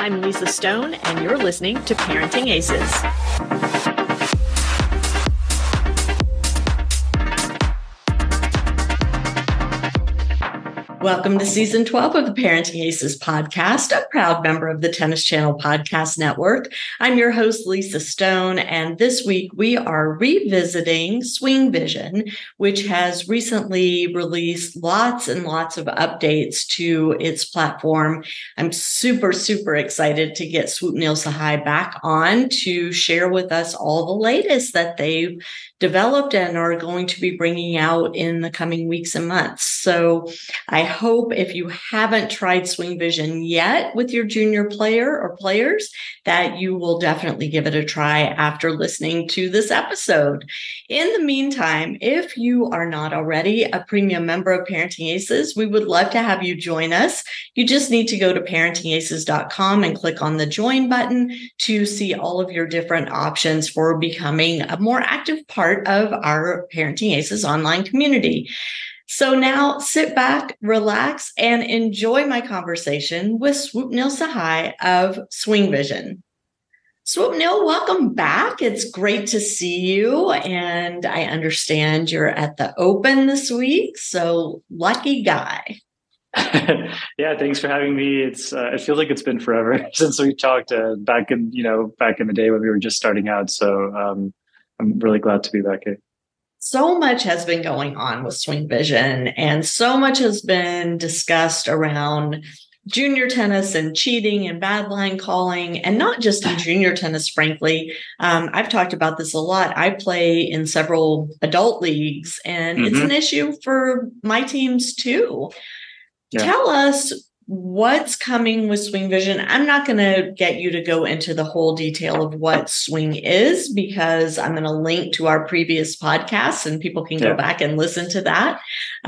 I'm Lisa Stone, and you're listening to Parenting Aces. Welcome to Season 12 of the Parenting Aces podcast, a proud member of the Tennis Channel Podcast Network. I'm your host, Lisa Stone, and this week we are revisiting Swing Vision, which has recently released lots and lots of updates to its platform. I'm super excited to get Swupnil Sahai back on to share with us all the latest that they've developed and are going to be bringing out in the coming weeks and months. So I hope if you haven't tried Swing Vision yet with your junior player or players, that you will definitely give it a try after listening to this episode. In the meantime, if you are not already a premium member of Parenting Aces, we would love to have you join us. You just need to go to parentingaces.com and click on the join button to see all of your different options for becoming a more active part of our Parenting Aces online community. So now sit back, relax, and enjoy my conversation with Swupnil Sahai of Swing Vision. Swupnil, welcome back. It's great to see you. And I understand you're at the Open this week. So lucky guy. Yeah, thanks for having me. It feels like it's been forever since we talked back in the day when we were just starting out. So I'm really glad to be back here. So much has been going on with Swing Vision, and so much has been discussed around junior tennis and cheating and bad line calling, and not just in junior tennis, frankly. I've talked about this a lot. I play in several adult leagues, and it's an issue for my teams too. Yeah. Tell us what's coming with Swing Vision. I'm not going to get you to go into the whole detail of what Swing is, because I'm going to link to our previous podcasts and people can go back and listen to that.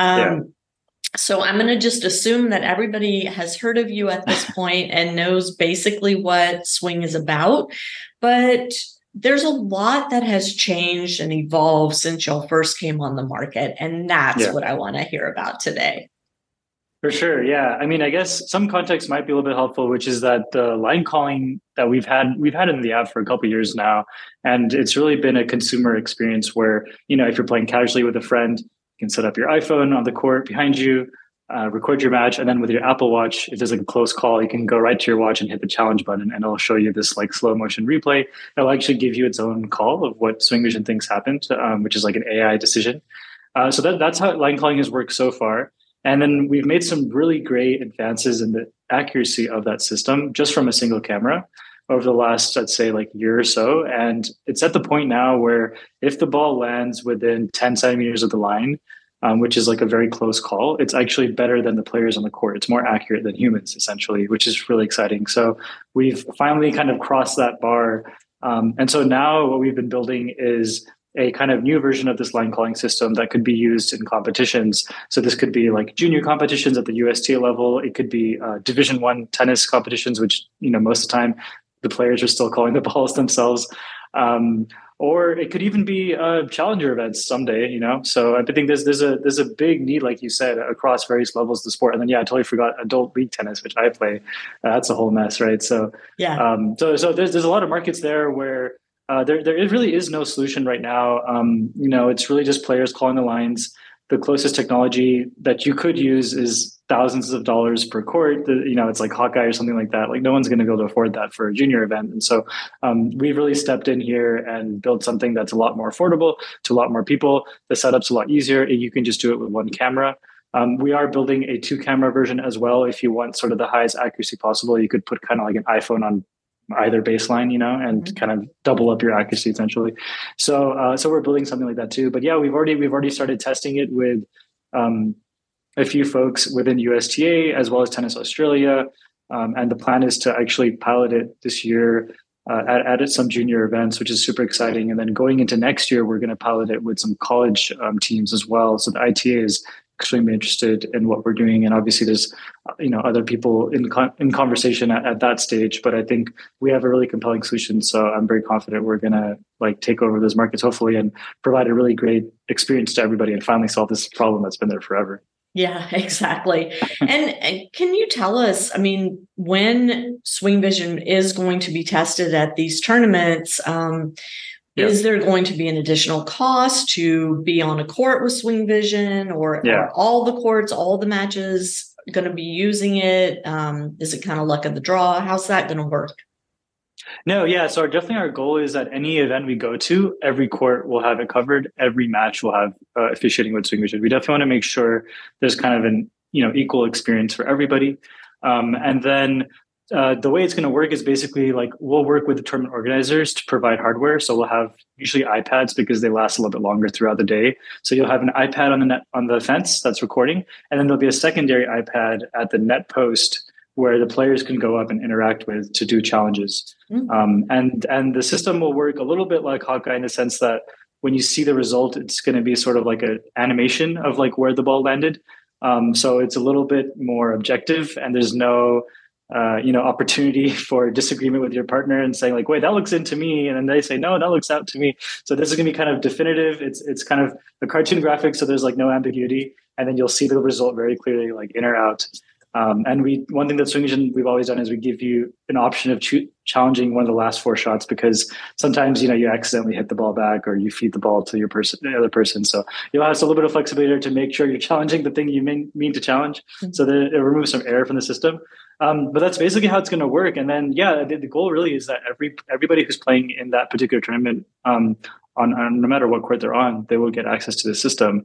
So I'm going to just assume that everybody has heard of you at this point and knows basically what Swing is about. But there's a lot that has changed and evolved since y'all first came on the market. And that's what I want to hear about today. For sure. Yeah. I mean, I guess some context might be a little bit helpful, which is that the line calling that we've had in the app for a couple of years now. And it's really been a consumer experience where, if you're playing casually with a friend, you can set up your iPhone on the court behind you, record your match. And then with your Apple Watch, if there's like a close call, you can go right to your watch and hit the challenge button, and it'll show you this like slow motion replay. It'll actually give you its own call of what Swing Vision thinks happened, which is like an AI decision. So that's how line calling has worked so far. And then we've made some really great advances in the accuracy of that system just from a single camera over the last, let's say, like year or so. And it's at the point now where if the ball lands within 10 centimeters of the line, which is like a very close call, it's actually better than the players on the court. It's more accurate than humans, essentially, which is really exciting. So we've finally kind of crossed that bar. And so now what we've been building is a kind of new version of this line calling system that could be used in competitions. So this could be like junior competitions at the USTA level. It could be Division I tennis competitions, which, most of the time the players are still calling the balls themselves. Or it could even be challenger events someday, So I think there's a big need, like you said, across various levels of the sport. And then, I totally forgot adult league tennis, which I play. That's a whole mess, right? So, so there's a lot of markets there where there really is no solution right now. It's really just players calling the lines. The closest technology that you could use is thousands of dollars per court. It's like Hawkeye or something like that. Like no one's going to be able to afford that for a junior event. And so we've really stepped in here and built something that's a lot more affordable to a lot more people. The setup's a lot easier. You can just do it with one camera. We are building a 2-camera version as well. If you want sort of the highest accuracy possible, you could put kind of like an iPhone on either baseline, and kind of double up your accuracy essentially. So we're building something like that too. But yeah, we've already started testing it with a few folks within USTA as well as Tennis Australia. And the plan is to actually pilot it this year at some junior events, which is super exciting. And then going into next year, we're going to pilot it with some college teams as well. So the ITA is extremely interested in what we're doing, and obviously there's other people in conversation at that stage. But I think we have a really compelling solution, so I'm very confident we're gonna take over those markets hopefully and provide a really great experience to everybody and finally solve this problem that's been there forever. Yeah, exactly. And can you tell us, I mean, when Swing Vision is going to be tested at these tournaments, Yeah. is there going to be an additional cost to be on a court with Swing Vision, or Yeah. are all the courts, all the matches going to be using it? Is it kind of luck of the draw? How's that going to work? No, yeah. So definitely our goal is that any event we go to, every court will have it covered. Every match will have officiating with Swing Vision. We definitely want to make sure there's kind of an equal experience for everybody. And then the way it's going to work is basically like we'll work with the tournament organizers to provide hardware. So we'll have usually iPads because they last a little bit longer throughout the day. So you'll have an iPad on the net on the fence that's recording, and then there'll be a secondary iPad at the net post where the players can go up and interact with to do challenges. And the system will work a little bit like Hawkeye in the sense that when you see the result, it's going to be sort of like an animation of like where the ball landed. So it's a little bit more objective, and there's no opportunity for disagreement with your partner and saying like, wait, that looks into me, and then they say no, that looks out to me. So this is going to be kind of definitive. It's kind of a cartoon graphic, so there's like no ambiguity, and then you'll see the result very clearly, like in or out. And one thing that Swing Vision we've always done is we give you an option of challenging one of the last four shots, because sometimes you accidentally hit the ball back or you feed the ball to the other person. So you'll have a little bit of flexibility to make sure you're challenging the thing you mean to challenge, so that it removes some error from the system. But that's basically how it's going to work. And then the goal really is that everybody who's playing in that particular tournament, on no matter what court they're on, they will get access to the system.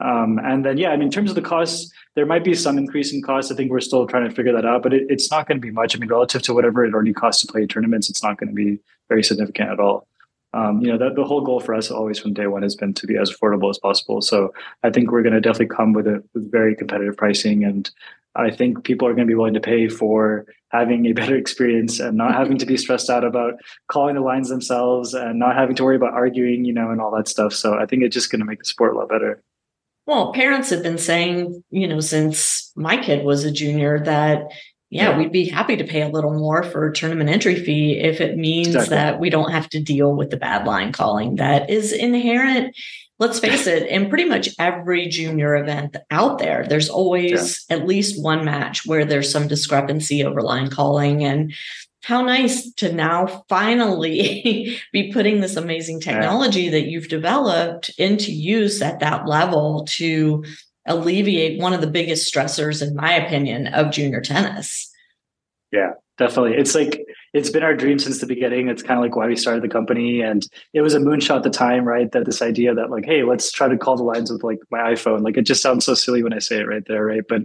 And then, I mean, in terms of the costs, there might be some increase in costs. I think we're still trying to figure that out, but it's not going to be much. I mean, relative to whatever it already costs to play tournaments, it's not going to be very significant at all. The whole goal for us always from day one has been to be as affordable as possible. So I think we're going to definitely come with very competitive pricing. And I think people are going to be willing to pay for having a better experience and not having to be stressed out about calling the lines themselves and not having to worry about arguing, and all that stuff. So I think it's just going to make the sport a lot better. Well, parents have been saying, since my kid was a junior that, we'd be happy to pay a little more for a tournament entry fee if it means that we don't have to deal with the bad line calling that is inherent. Let's face it, in pretty much every junior event out there, there's always at least one match where there's some discrepancy over line calling. And how nice to now finally be putting this amazing technology that you've developed into use at that level to alleviate one of the biggest stressors, in my opinion, of junior tennis. Yeah, definitely. It's been our dream since the beginning. It's kind of like why we started the company. And it was a moonshot at the time, right? That this idea that like, hey, let's try to call the lines with like my iPhone. Like it just sounds so silly when I say it right there, right? But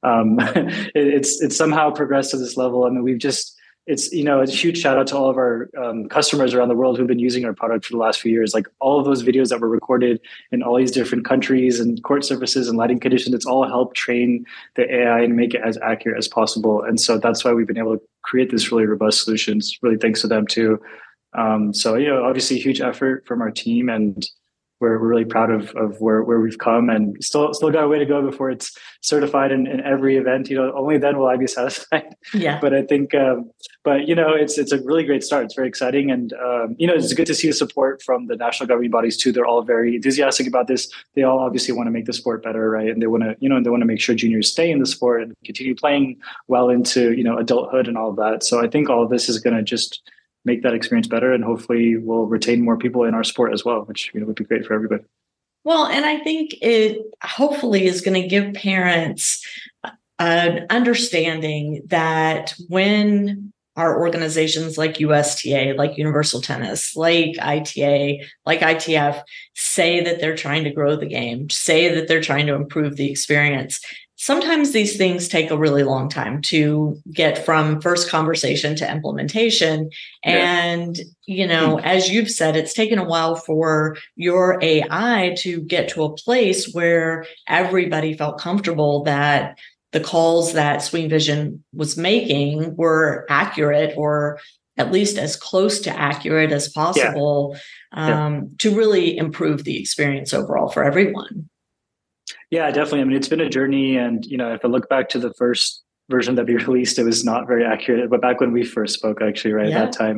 it's somehow progressed to this level. I mean, it's a huge shout out to all of our customers around the world who've been using our product for the last few years. Like all of those videos that were recorded in all these different countries and court surfaces and lighting conditions, it's all helped train the AI and make it as accurate as possible. And so that's why we've been able to create this really robust solutions, really thanks to them too. So, obviously a huge effort from our team, and we're really proud of where we've come, and still got a way to go before it's certified in every event. Only then will I be satisfied. Yeah. But I think, it's a really great start. It's very exciting, and it's good to see the support from the national governing bodies too. They're all very enthusiastic about this. They all obviously want to make the sport better, right? And they want to, make sure juniors stay in the sport and continue playing well into adulthood and all of that. So I think all of this is going to just make that experience better, and hopefully we'll retain more people in our sport as well, which would be great for everybody. Well, and I think it hopefully is going to give parents an understanding that when our organizations like USTA, like Universal Tennis, like ITA, like ITF say that they're trying to grow the game, say that they're trying to improve the experience, sometimes these things take a really long time to get from first conversation to implementation. And, as you've said, it's taken a while for your AI to get to a place where everybody felt comfortable that the calls that Swing Vision was making were accurate, or at least as close to accurate as possible, to really improve the experience overall for everyone. Yeah, definitely. I mean, it's been a journey, and if I look back to the first version that we released, it was not very accurate. But back when we first spoke, actually, right at that time,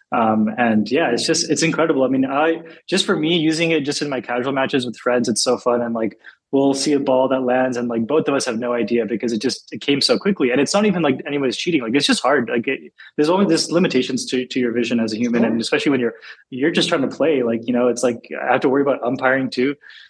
And yeah, it's incredible. I mean, just for me using it just in my casual matches with friends, it's so fun. And like, we'll see a ball that lands and like both of us have no idea because it came so quickly. And it's not even like anybody's cheating. Like, it's just hard. Like there's always this limitations to your vision as a human. Sure. And especially when you're just trying to play, like, it's like I have to worry about umpiring too.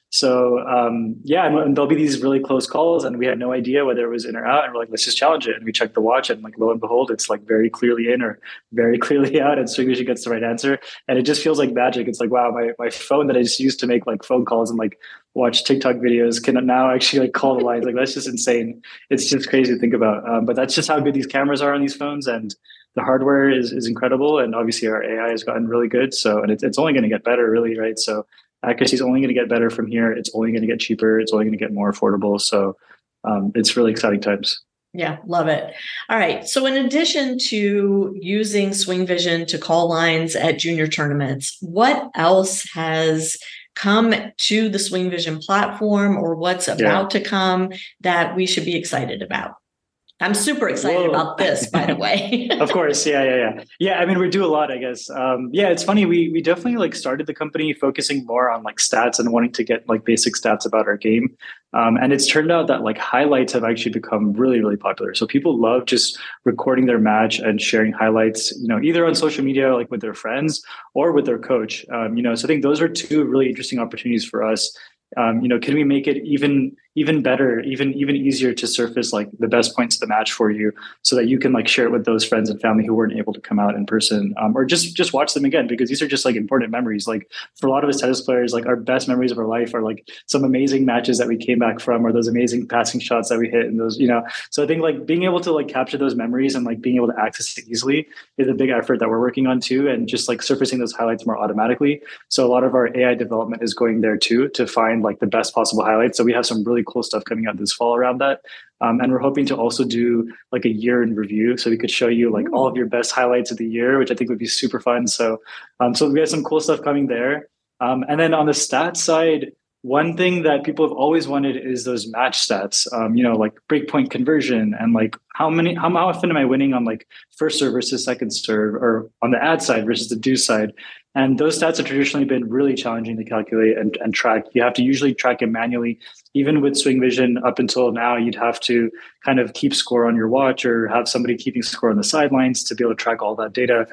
So yeah, and there'll be these really close calls and we had no idea whether it was in or out. And we're like, let's just challenge it. And we check the watch and like, lo and behold, it's like very clearly in or very clearly out. And Swing Vision gets the right answer. And it just feels like magic. It's like, wow, my phone that I just used to make like phone calls and like watch TikTok videos can now actually like call the lines. Like, that's just insane. It's just crazy to think about. But that's just how good these cameras are on these phones. And the hardware is incredible. And obviously our AI has gotten really good. So, and it's only going to get better really, right? So accuracy is only going to get better from here. It's only going to get cheaper. It's only going to get more affordable. So it's really exciting times. Yeah, love it. All right. So in addition to using Swing Vision to call lines at junior tournaments, what else has come to the Swing Vision platform or what's about to come that we should be excited about? I'm super excited about this, by the way. Of course. Yeah. I mean, we do a lot, I guess. Yeah, it's funny. We definitely like started the company focusing more on like stats and wanting to get like basic stats about our game. And it's turned out that like highlights have actually become really, really popular. So people love just recording their match and sharing highlights, either on social media, like with their friends or with their coach. So I think those are two really interesting opportunities for us. Can we make it even better, even easier to surface like the best points of the match for you so that you can like share it with those friends and family who weren't able to come out in person, or just watch them again, because these are just like important memories. Like for a lot of us tennis players, like our best memories of our life are like some amazing matches that we came back from, or those amazing passing shots that we hit, and those, so I think like being able to like capture those memories and like being able to access it easily is a big effort that we're working on too, and just like surfacing those highlights more automatically. So a lot of our AI development is going there too, to find like the best possible highlights. So we have some really cool stuff coming out this fall around that. And we're hoping to also do like a year in review. So we could show you like all of your best highlights of the year, which I think would be super fun. So, so we have some cool stuff coming there. And then on the stats side, one thing that people have always wanted is those match stats, like breakpoint conversion and like how often am I winning on like first serve versus second serve, or on the ad side versus the do side. And those stats have traditionally been really challenging to calculate and track. You have to usually track it manually. Even with Swing Vision up until now, you'd have to kind of keep score on your watch or have somebody keeping score on the sidelines to be able to track all that data.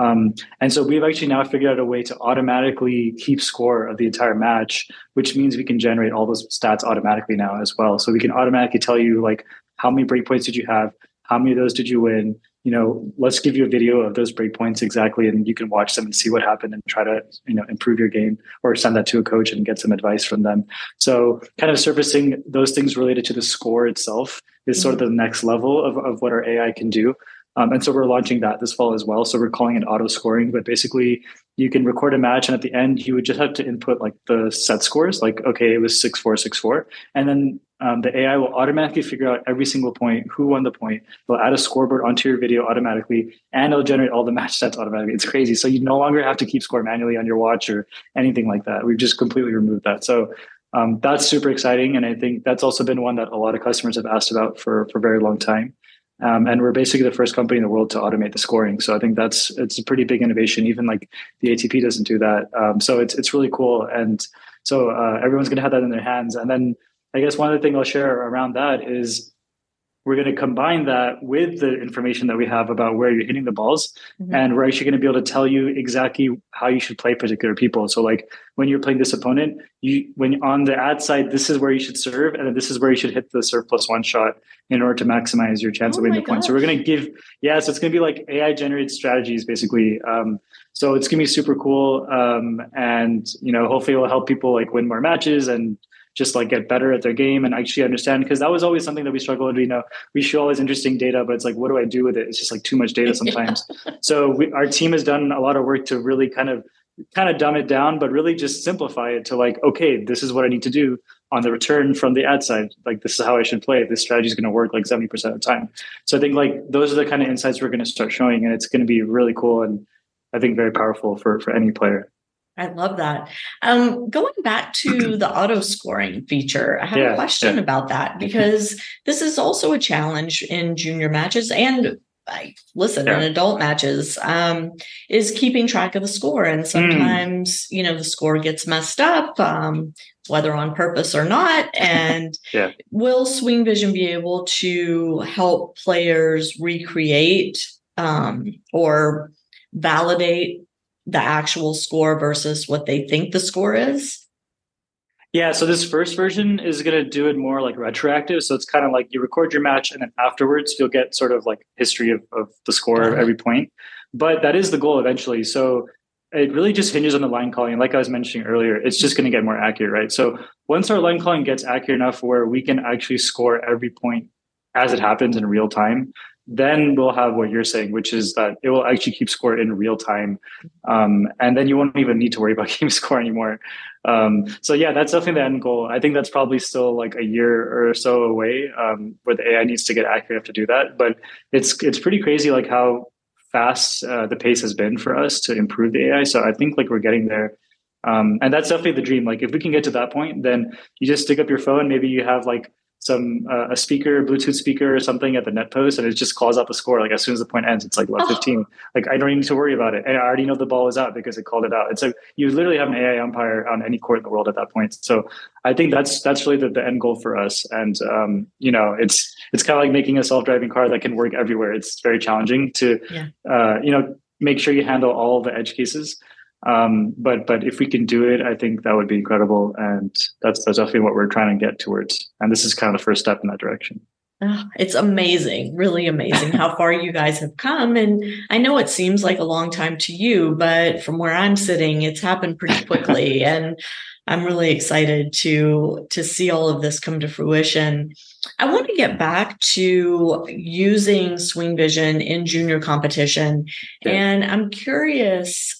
And so we've actually now figured out a way to automatically keep score of the entire match, which means we can generate all those stats automatically now as well. So we can automatically tell you like how many breakpoints did you have? How many of those did you win? Let's give you a video of those breakpoints exactly, and you can watch them and see what happened and try to, improve your game, or send that to a coach and get some advice from them. So kind of surfacing those things related to the score itself is sort of the next level of what our AI can do. And so we're launching that this fall as well. So we're calling it auto scoring, but basically you can record a match and at the end you would just have to input like the set scores, like, okay, it was 6-4, 6-4. And then the AI will automatically figure out every single point, who won the point. They'll add a scoreboard onto your video automatically, and it'll generate all the match stats automatically. It's crazy. So you no longer have to keep score manually on your watch or anything like that. We've just completely removed that. So that's super exciting. And I think that's also been one that a lot of customers have asked about for a very long time. And we're basically the first company in the world to automate the scoring. So I think it's a pretty big innovation. Even like the ATP doesn't do that. So it's really cool. And so everyone's going to have that in their hands. And then I guess one other thing I'll share around that is we're going to combine that with the information that we have about where you're hitting the balls. Mm-hmm. And we're actually going to be able to tell you exactly how you should play particular people. So like when you're playing this opponent, when on the ad side, this is where you should serve, and then this is where you should hit the serve +1 shot in order to maximize your chance of winning the point. So we're going to so it's going to be like AI generated strategies basically. So it's going to be super cool. And, hopefully it will help people like win more matches and just like get better at their game and actually understand, because that was always something that we struggled with. We show all this interesting data, but it's like, what do I do with it? It's just like too much data sometimes. So our team has done a lot of work to really kind of dumb it down, but really just simplify it to like, okay, this is what I need to do on the return from the ad side. Like, this is how I should play. This strategy is going to work like 70% of the time. So I think like those are the kind of insights we're going to start showing, and it's going to be really cool and I think very powerful for any player. I love that. Going back to the auto scoring feature, I have a question about that, because this is also a challenge in junior matches and listen, in adult matches, is keeping track of the score. And sometimes, the score gets messed up, whether on purpose or not. And will Swing Vision be able to help players recreate or validate the actual score versus what they think the score is? Yeah, so this first version is going to do it more like retroactive. So it's kind of like you record your match and then afterwards you'll get sort of like history of the score of every point. But that is the goal eventually. So it really just hinges on the line calling. Like I was mentioning earlier, it's just going to get more accurate, right? So once our line calling gets accurate enough where we can actually score every point as it happens in real time, then we'll have what you're saying, which is that it will actually keep score in real time. And then you won't even need to worry about keeping score anymore. So yeah, that's definitely the end goal. I think that's probably still like a year or so away, where the AI needs to get accurate enough to do that. But it's pretty crazy like how fast the pace has been for us to improve the AI. So I think like we're getting there. And that's definitely the dream. Like if we can get to that point, then you just stick up your phone. Maybe you have like some a speaker, Bluetooth speaker or something at the net post, and it just calls out the score. Like as soon as the point ends, it's like 15. Like I don't even need to worry about it, and I already know the ball is out because it called it out. It's like you literally have an AI umpire on any court in the world at that point. So I think that's really the end goal for us. And it's kind of like making a self-driving car that can work everywhere. It's very challenging to make sure you handle all the edge cases. But if we can do it, I think that would be incredible. And that's definitely what we're trying to get towards. And this is kind of the first step in that direction. Oh, it's amazing, really amazing how far you guys have come. And I know it seems like a long time to you, but from where I'm sitting, it's happened pretty quickly. And I'm really excited to see all of this come to fruition. I want to get back to using Swing Vision in junior competition. Yeah. And I'm curious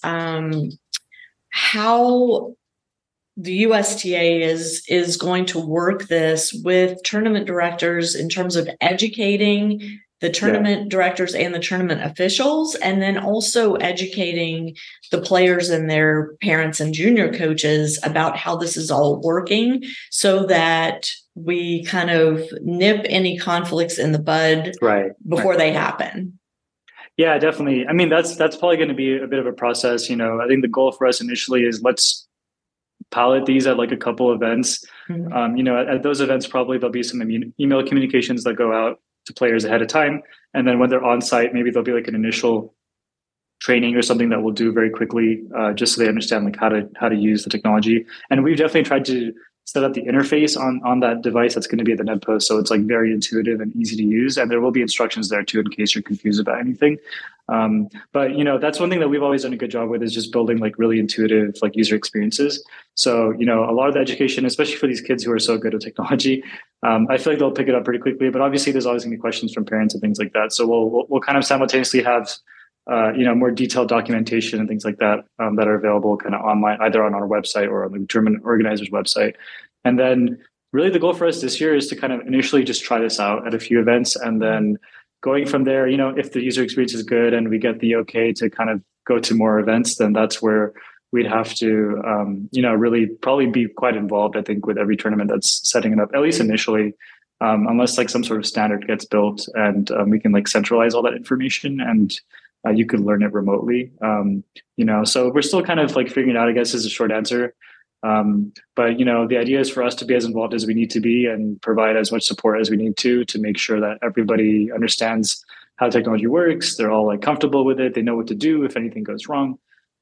how the USTA is going to work this with tournament directors in terms of educating the tournament directors and the tournament officials, and then also educating the players and their parents and junior coaches about how this is all working so that we kind of nip any conflicts in the bud before they happen. Yeah, definitely. I mean, that's probably going to be a bit of a process. I think the goal for us initially is let's pilot these at like a couple events. Mm-hmm. At those events, probably there'll be some email communications that go out to players ahead of time. And then when they're on site, maybe there'll be like an initial training or something that we'll do very quickly, just so they understand like how to use the technology. And we've definitely tried to set up the interface on that device that's going to be at the net post. So it's like very intuitive and easy to use. And there will be instructions there too, in case you're confused about anything. But that's one thing that we've always done a good job with, is just building like really intuitive like user experiences. So, a lot of the education, especially for these kids who are so good at technology, I feel like they'll pick it up pretty quickly, but obviously there's always gonna be questions from parents and things like that. So we'll kind of simultaneously have, more detailed documentation and things like that, that are available kind of online, either on our website or on the tournament organizer's website. And then really the goal for us this year is to kind of initially just try this out at a few events. And then going from there, if the user experience is good and we get the okay to kind of go to more events, then that's where we'd have to, really probably be quite involved, I think, with every tournament that's setting it up, at least initially, unless like some sort of standard gets built and we can like centralize all that information and you could learn it remotely. So we're still kind of like figuring it out, I guess, is a short answer. But the idea is for us to be as involved as we need to be and provide as much support as we need to make sure that everybody understands how technology works. They're all like comfortable with it. They know what to do if anything goes wrong.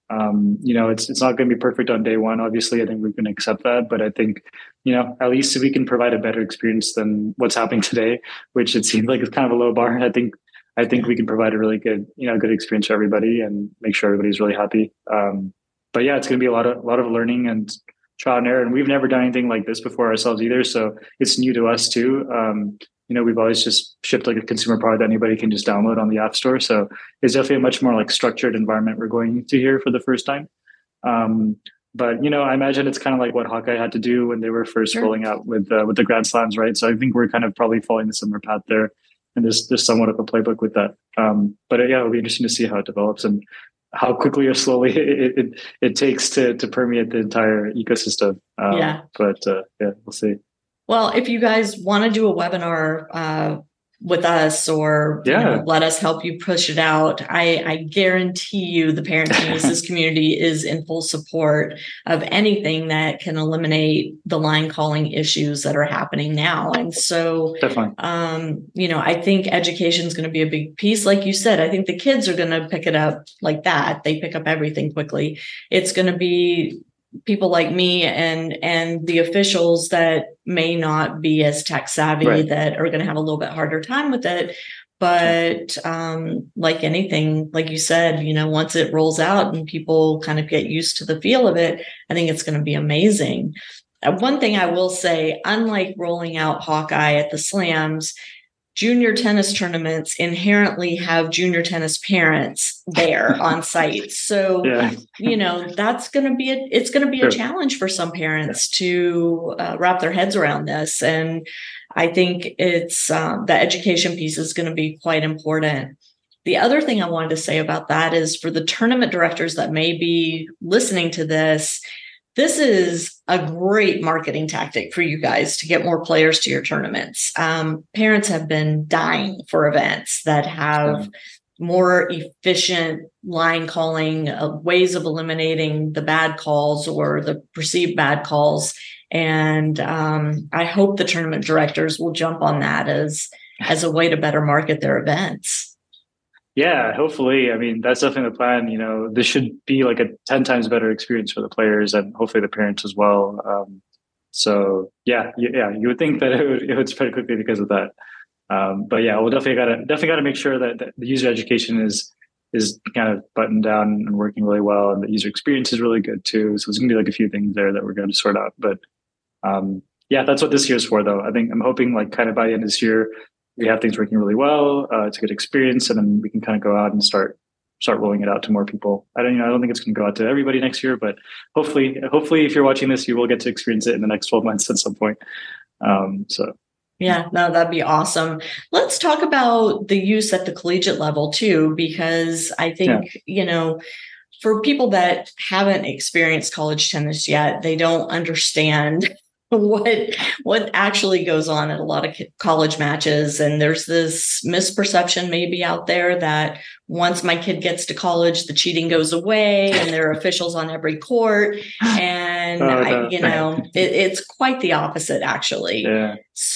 It's not going to be perfect on day one. Obviously, I think we can accept that, but I think, at least if we can provide a better experience than what's happening today, which it seems like it's kind of a low bar. I think we can provide a really good, good experience for everybody and make sure everybody's really happy. But yeah, it's going to be a lot of learning and trial and error. And we've never done anything like this before ourselves either. So it's new to us too. We've always just shipped like a consumer product that anybody can just download on the App Store. So it's definitely a much more like structured environment we're going to here for the first time. But I imagine it's kind of like what Hawkeye had to do when they were first rolling out with the Grand Slams, right? So I think we're kind of probably following the similar path there. And there's somewhat of a playbook with that. But it'll be interesting to see how it develops and how quickly or slowly it takes to permeate the entire ecosystem. But we'll see. Well, if you guys want to do a webinar with us, or let us help you push it out. I guarantee you the Parenting Aces community is in full support of anything that can eliminate the line calling issues that are happening now. And so definitely, I think education is going to be a big piece. Like you said, I think the kids are going to pick it up like that. They pick up everything quickly. It's going to be people like me and the officials that may not be as tech savvy, that are going to have a little bit harder time with it. But like anything, like you said, once it rolls out and people kind of get used to the feel of it, I think it's going to be amazing. One thing I will say, unlike rolling out Hawkeye at the Slams, junior tennis tournaments inherently have junior tennis parents there on site. So, that's going to be a challenge for some parents to wrap their heads around this. And I think it's the education piece is going to be quite important. The other thing I wanted to say about that is for the tournament directors that may be listening to this, this is a great marketing tactic for you guys to get more players to your tournaments. Parents have been dying for events that have more efficient line calling, ways of eliminating the bad calls or the perceived bad calls. And I hope the tournament directors will jump on that as a way to better market their events. Yeah, hopefully. I mean, that's definitely the plan. This should be like a 10 times better experience for the players and hopefully the parents as well. So you would think that it would spread quickly because of that. But yeah, we'll definitely got to make sure that the user education is kind of buttoned down and working really well, and the user experience is really good too. So there's gonna be like a few things there that we're going to sort out. But that's what this year's for, though. I think I'm hoping like kind of by the end of this year, we have things working really well. It's a good experience, and then we can kind of go out and start rolling it out to more people. I don't think it's going to go out to everybody next year, but hopefully, if you're watching this, you will get to experience it in the next 12 months at some point. Yeah, no, that'd be awesome. Let's talk about the use at the collegiate level too, because I think, for people that haven't experienced college tennis yet, they don't understand what actually goes on at a lot of college matches. And there's this misperception maybe out there that once my kid gets to college, the cheating goes away and there are officials on every court. And, it's quite the opposite, actually. Yeah.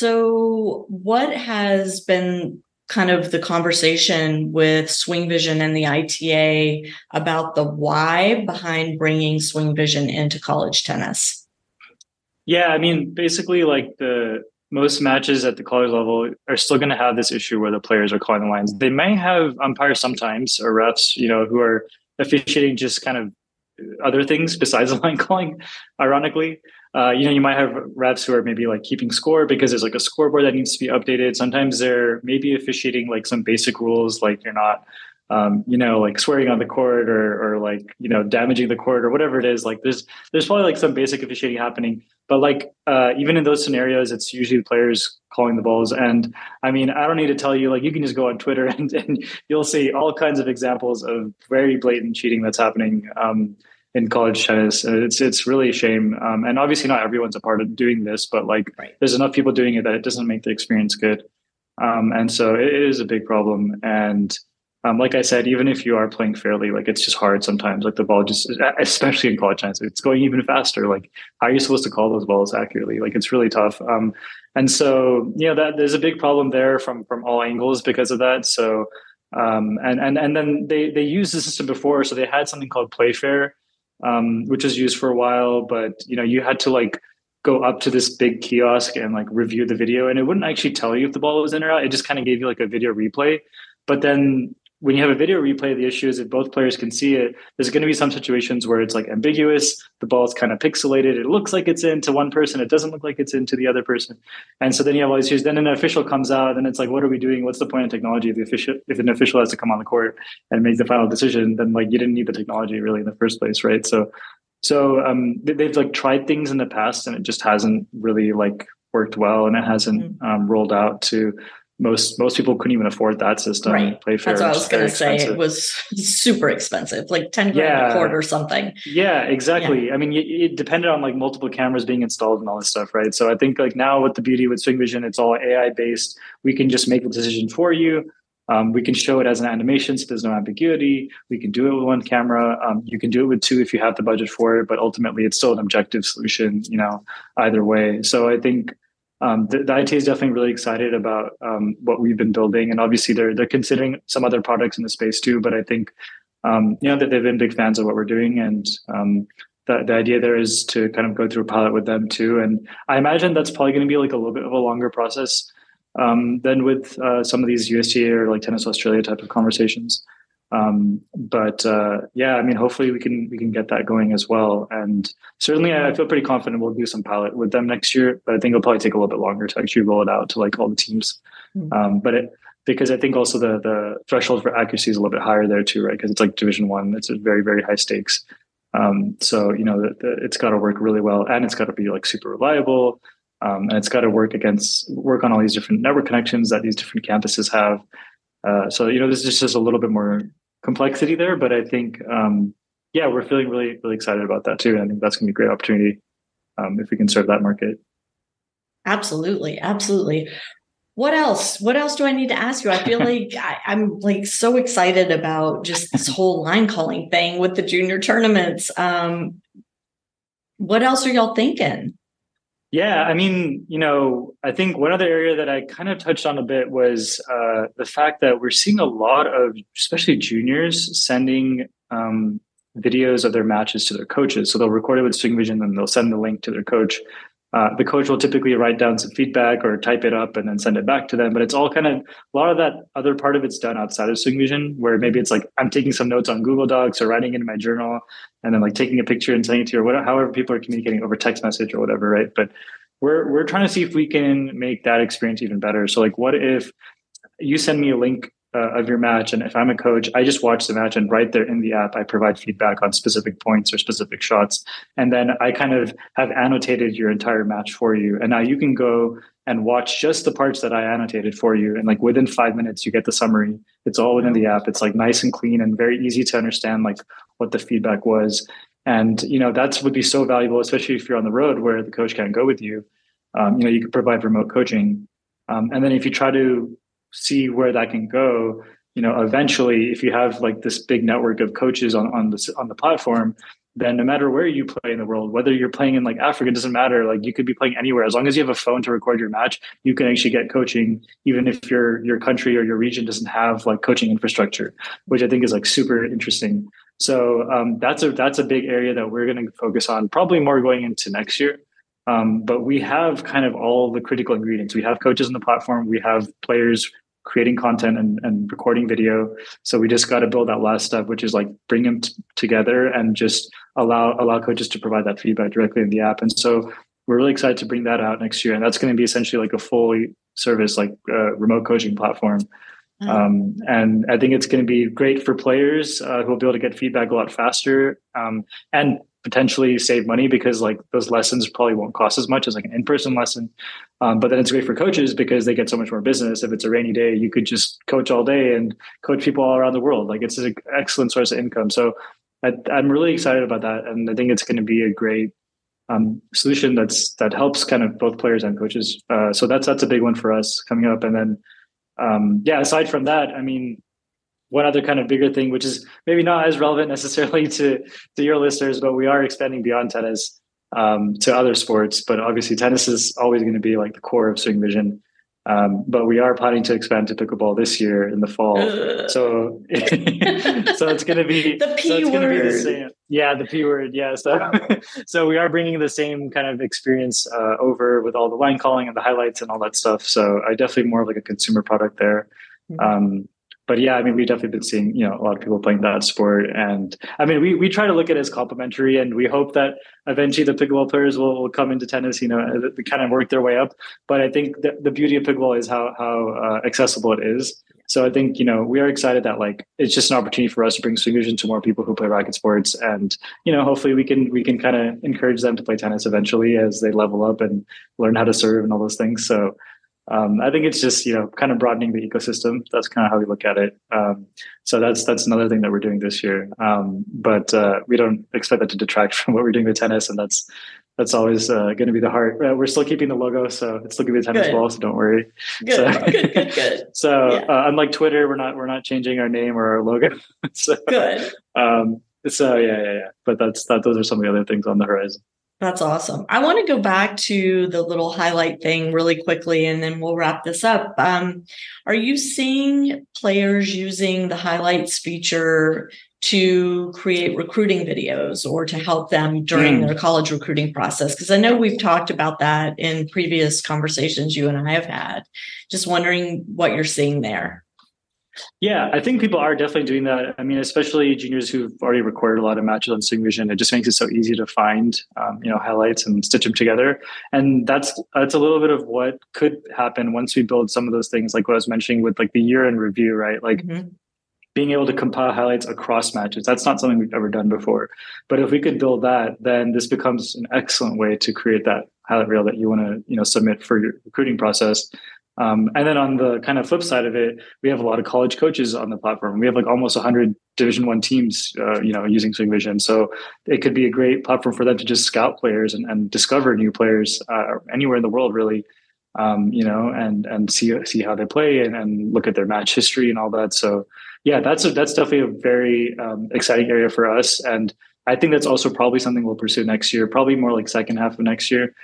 So what has been kind of the conversation with Swing Vision and the ITA about the why behind bringing Swing Vision into college tennis? Yeah, I mean, basically, like the most matches at the college level are still going to have this issue where the players are calling the lines. They may have umpires sometimes or refs, who are officiating just kind of other things besides the line calling. Ironically, you might have refs who are maybe like keeping score because there's like a scoreboard that needs to be updated. Sometimes they're maybe officiating like some basic rules, like you're not like swearing on the court or like, damaging the court or whatever it is. Like there's probably like some basic officiating happening, but like, even in those scenarios, it's usually the players calling the balls. And I mean, I don't need to tell you, like you can just go on Twitter and you'll see all kinds of examples of very blatant cheating that's happening, in college tennis. It's really a shame. And obviously not everyone's a part of doing this, but like there's enough people doing it that it doesn't make the experience good. And so it is a big problem. And like I said, even if you are playing fairly, like it's just hard sometimes. Like the ball just, especially in college tennis, it's going even faster. Like how are you supposed to call those balls accurately? Like it's really tough. And so that there's a big problem there from all angles because of that. So and then they used the system before, so they had something called Playfair, which was used for a while. But you had to like go up to this big kiosk and like review the video, and it wouldn't actually tell you if the ball was in or out. It just kind of gave you like a video replay. But then when you have a video replay, the issue is that both players can see it. There's going to be some situations where it's like ambiguous. The ball is kind of pixelated. It looks like it's into one person. It doesn't look like it's into the other person. And so then you have all these issues. Then an official comes out and it's like, what are we doing? What's the point of technology if an official has to come on the court and make the final decision? Then like you didn't need the technology really in the first place, right? So they've like tried things in the past and it just hasn't really like worked well, and it hasn't rolled out to most people couldn't even afford that system. Right. Playfair, That's what I which was is going very to say. expensive. It was super expensive, like 10 grand a quart or something. Yeah, exactly. Yeah. I mean, it depended on like multiple cameras being installed and all this stuff, right? So I think like now with the beauty with Swing Vision, it's all AI based. We can just make the decision for you. We can show it as an animation, so there's no ambiguity. We can do it with one camera. You can do it with two if you have the budget for it, but ultimately it's still an objective solution, either way. So I think the IT is definitely really excited about what we've been building, and obviously they're considering some other products in the space too. But I think that they've been big fans of what we're doing, and the idea there is to kind of go through a pilot with them too. And I imagine that's probably going to be like a little bit of a longer process than with some of these USTA or like Tennis Australia type of conversations. But yeah, I mean, hopefully we can get that going as well. And certainly I feel pretty confident we'll do some pilot with them next year, but I think it'll probably take a little bit longer to actually roll it out to like all the teams. Because I think also the threshold for accuracy is a little bit higher there too, right? Because it's like Division One, it's a very, very high stakes. So it's got to work really well, and it's got to be like super reliable, and it's got to work on all these different network connections that these different campuses have. So there's just a little bit more complexity there, but I think we're feeling really, really excited about that too. And I think that's going to be a great opportunity if we can serve that market. Absolutely, absolutely. What else? What else do I need to ask you? I feel like I'm like so excited about just this whole line calling thing with the junior tournaments. What else are y'all thinking? Yeah, I mean, I think one other area that I kind of touched on a bit was the fact that we're seeing a lot of, especially juniors, sending videos of their matches to their coaches. So they'll record it with Swing Vision and they'll send the link to their coach. The coach will typically write down some feedback or type it up and then send it back to them. But it's all kind of, a lot of that other part of it's done outside of Swing Vision, where maybe it's like I'm taking some notes on Google Docs or writing it in my journal and then like taking a picture and sending it to you, or whatever, however people are communicating over text message or whatever, right? But we're trying to see if we can make that experience even better. So like, what if you send me a link of your match, and if I'm a coach, I just watch the match, and right there in the app I provide feedback on specific points or specific shots, and then I kind of have annotated your entire match for you, and now you can go and watch just the parts that I annotated for you, and like within 5 minutes you get the summary. It's all within the app. It's like nice and clean and very easy to understand like what the feedback was. And that would be so valuable, especially if you're on the road where the coach can't go with you. You could provide remote coaching, and then if you try to see where that can go, eventually, if you have like this big network of coaches on the platform, then no matter where you play in the world, whether you're playing in like Africa, it doesn't matter. Like you could be playing anywhere, as long as you have a phone to record your match, you can actually get coaching, even if your country or your region doesn't have like coaching infrastructure, which I think is like super interesting. So that's a big area that we're going to focus on, probably more going into next year. But we have kind of all the critical ingredients. We have coaches on the platform. We have players creating content and recording video. So we just got to build that last step, which is like bring them together and just allow coaches to provide that feedback directly in the app. And so we're really excited to bring that out next year. And that's going to be essentially like a fully service, like remote coaching platform. And I think it's going to be great for players who will be able to get feedback a lot faster and potentially save money, because like those lessons probably won't cost as much as like an in-person lesson. But then it's great for coaches because they get so much more business. If it's a rainy day, you could just coach all day and coach people all around the world. Like it's an excellent source of income. So I'm really excited about that. And I think it's going to be a great solution that helps kind of both players and coaches. So that's a big one for us coming up. And then, aside from that, I mean, one other kind of bigger thing, which is maybe not as relevant necessarily to your listeners, but we are expanding beyond tennis to other sports. But obviously tennis is always going to be like the core of Swing Vision. But we are planning to expand to pickleball this year in the fall. So it's going to be the P word. Be the same. Yeah, the P word. Yeah. So we are bringing the same kind of experience over with all the line calling and the highlights and all that stuff. So I definitely more of like a consumer product there. But yeah, I mean, we've definitely been seeing, a lot of people playing that sport. And I mean, we try to look at it as complementary, and we hope that eventually the pickleball players will come into tennis, they kind of work their way up. But I think the beauty of pickleball is how accessible it is. So I think, we are excited that like, it's just an opportunity for us to bring Swing Vision to more people who play racket sports. And, hopefully we can kind of encourage them to play tennis eventually as they level up and learn how to serve and all those things. So I think it's just, kind of broadening the ecosystem. That's kind of how we look at it. So that's another thing that we're doing this year. But we don't expect that to detract from what we're doing with tennis, and that's always going to be the heart. We're still keeping the logo, so it's still going to be a tennis ball. So don't worry. Good, So, good. So unlike Twitter, we're not changing our name or our logo. So good. So yeah. But those are some of the other things on the horizon. That's awesome. I want to go back to the little highlight thing really quickly, and then we'll wrap this up. Are you seeing players using the highlights feature to create recruiting videos or to help them during their college recruiting process? Because I know we've talked about that in previous conversations you and I have had. Just wondering what you're seeing there. Yeah, I think people are definitely doing that. I mean, especially juniors who've already recorded a lot of matches on Swing Vision. It just makes it so easy to find, highlights and stitch them together. And that's a little bit of what could happen once we build some of those things, like what I was mentioning with like the year in review, right? Like being able to compile highlights across matches. That's not something we've ever done before. But if we could build that, then this becomes an excellent way to create that highlight reel that you want to, submit for your recruiting process. And then on the kind of flip side of it, we have a lot of college coaches on the platform. We have like almost 100 Division I teams, using Swing Vision. So it could be a great platform for them to just scout players and discover new players anywhere in the world, really. And see how they play and look at their match history and all that. So yeah, that's definitely a very exciting area for us. And I think that's also probably something we'll pursue next year, probably more like second half of next year.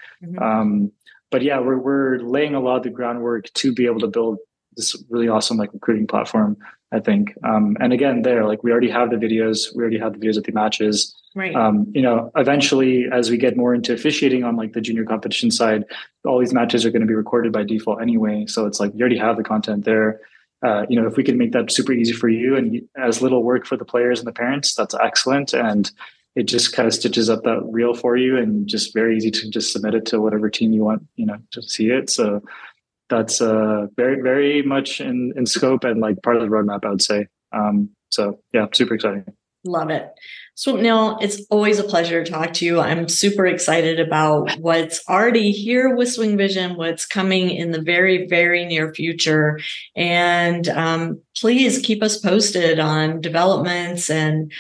But yeah, we're laying a lot of the groundwork to be able to build this really awesome like recruiting platform, I think. And again, we already have the videos. We already have the videos at the matches. Right. Eventually, as we get more into officiating on like the junior competition side, all these matches are going to be recorded by default anyway. So it's like you already have the content there. If we can make that super easy for you and as little work for the players and the parents, that's excellent. And it just kind of stitches up that reel for you and just very easy to just submit it to whatever team you want, to see it. So that's very, very much in scope and like part of the roadmap, I would say. So yeah, super exciting. Love it. Swapnil, it's always a pleasure to talk to you. I'm super excited about what's already here with Swing Vision, what's coming in the very, very near future. And please keep us posted on developments and,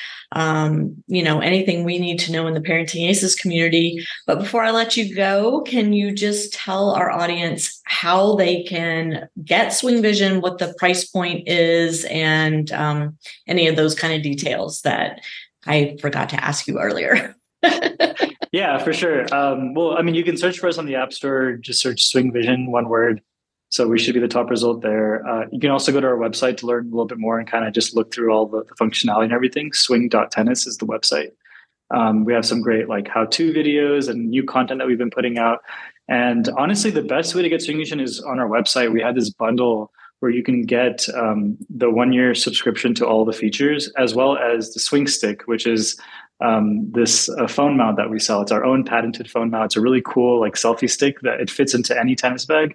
anything we need to know in the Parenting Aces community. But before I let you go, can you just tell our audience how they can get Swing Vision, what the price point is, and any of those kind of details that I forgot to ask you earlier? Yeah, for sure. You can search for us on the App Store. Just search Swing Vision, one word. So we should be the top result there. You can also go to our website to learn a little bit more and kind of just look through all the functionality and everything. Swing.tennis is the website. We have some great like how-to videos and new content that we've been putting out. And honestly, the best way to get Swing Vision is on our website. We had this bundle where you can get the 1-year subscription to all the features, as well as the Swing Stick, which is this phone mount that we sell. It's our own patented phone mount. It's a really cool like selfie stick that it fits into any tennis bag.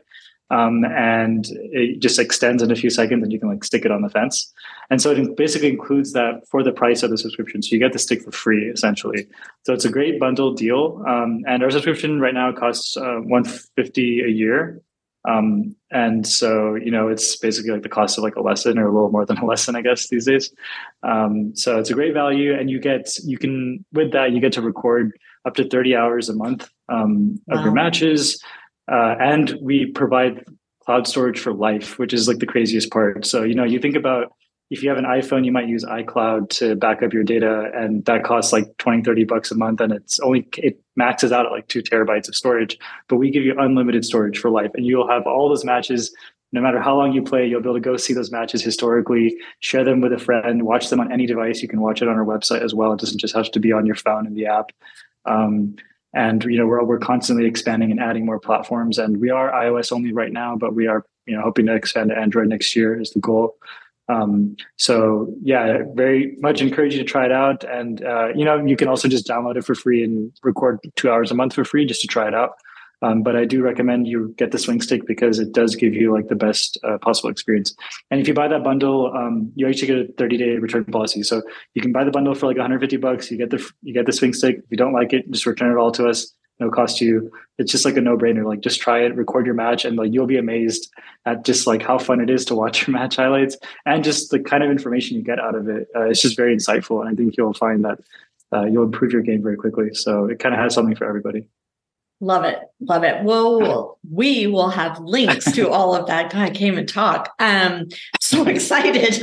And it just extends in a few seconds and you can like stick it on the fence. And so it basically includes that for the price of the subscription. So you get the stick for free essentially. So it's a great bundle deal. And our subscription right now costs $150 a year. And so, it's basically like the cost of like a lesson or a little more than a lesson, I guess, these days. So it's a great value. And with that, you get to record up to 30 hours a month of your matches. And we provide cloud storage for life, which is like the craziest part. So, you think about if you have an iPhone, you might use iCloud to back up your data, and that costs like $20-$30 a month. And it maxes out at like 2 terabytes of storage, but we give you unlimited storage for life, and you'll have all those matches. No matter how long you play, you'll be able to go see those matches historically, share them with a friend, watch them on any device. You can watch it on our website as well. It doesn't just have to be on your phone in the app. And we're constantly expanding and adding more platforms. And we are iOS only right now, but we are hoping to expand to Android next year is the goal. So yeah, very much encourage you to try it out. And you can also just download it for free and record 2 hours a month for free just to try it out. But I do recommend you get the Swing Stick because it does give you like the best possible experience. And if you buy that bundle, you actually get a 30-day return policy. So you can buy the bundle for like $150. You get the Swing Stick. If you don't like it, just return it all to us. it'll cost you. It's just like a no-brainer. Like just try it, record your match, and like you'll be amazed at just like how fun it is to watch your match highlights and just the kind of information you get out of it. It's just very insightful, and I think you'll find that you'll improve your game very quickly. So it kind of has something for everybody. Love it. Love it. Well, we will have links to all of that. God, I came and talk. So excited.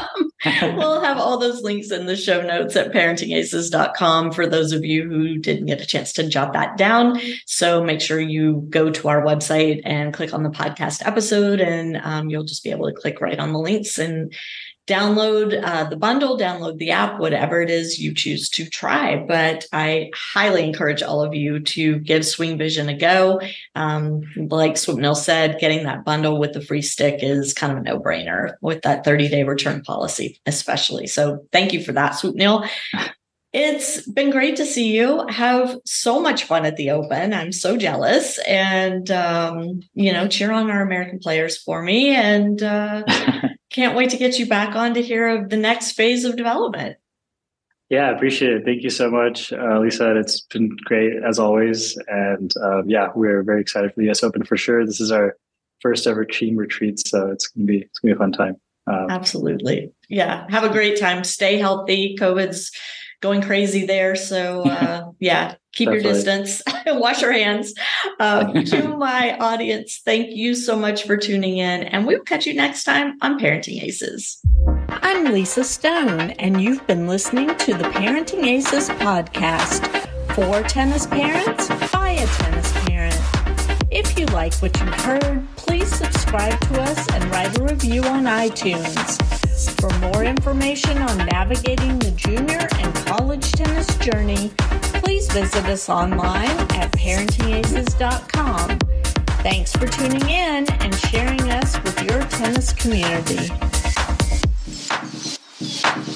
We'll have all those links in the show notes at parentingaces.com for those of you who didn't get a chance to jot that down. So make sure you go to our website and click on the podcast episode, and you'll just be able to click right on the links and download the bundle, download the app, whatever it is you choose to try. But I highly encourage all of you to give Swing Vision a go. Like Swupnil said, getting that bundle with the free stick is kind of a no-brainer with that 30-day return policy, especially. So thank you for that, Swupnil. It's been great to see you have so much fun at the Open. I'm so jealous, and, cheer on our American players for me, and can't wait to get you back on to hear of the next phase of development. Yeah, I appreciate it. Thank you so much, Lisa. It's been great as always. And we're very excited for the US Open for sure. This is our first ever team retreat, so it's gonna be a fun time. Absolutely. Yeah. Have a great time. Stay healthy. COVID's going crazy there. So keep Definitely. your distance, wash your hands. To my audience, thank you so much for tuning in, and we'll catch you next time on Parenting Aces. I'm Lisa Stone, and you've been listening to the Parenting Aces podcast for tennis parents by a tennis parent. If you like what you've heard, please subscribe to us and write a review on iTunes. For more information on navigating the junior and college tennis journey, please visit us online at parentingaces.com. Thanks for tuning in and sharing us with your tennis community.